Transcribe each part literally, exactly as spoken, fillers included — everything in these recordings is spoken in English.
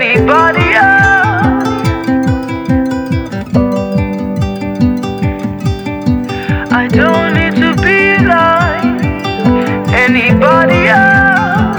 anybody else. I don't need to be like anybody else.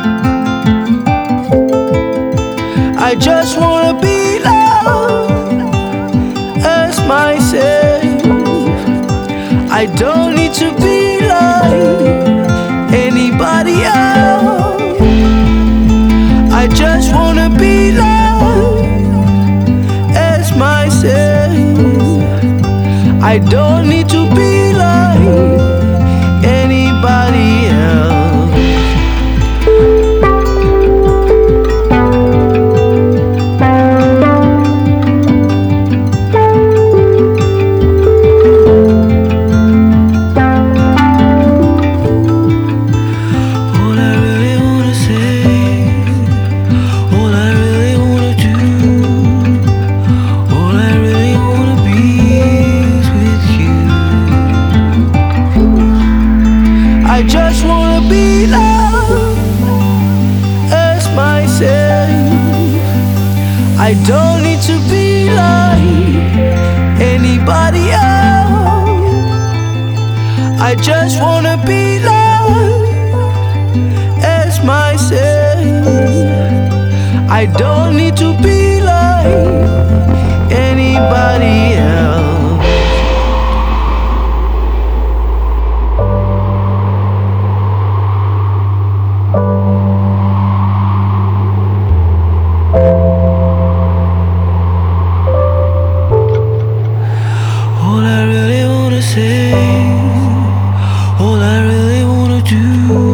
I just wanna be loved as myself. I don't need to be like anybody else. I just wanna be loved as myself. I don't need to be like anybody else. I just wanna be loved as myself. I don't need to be like anybody else. I just wanna be loved as myself. I don't need to be like anybody else. All I really wanna say, all I really wanna do,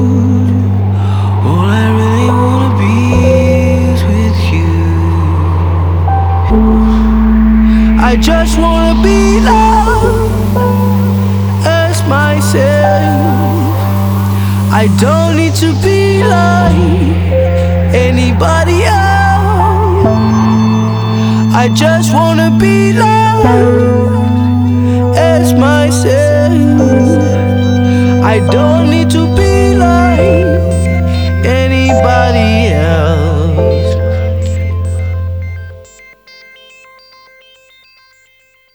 all I really wanna be is with you. I just wanna be loved as myself. I don't need to be like anybody else. I just wanna be loved as myself. I don't need to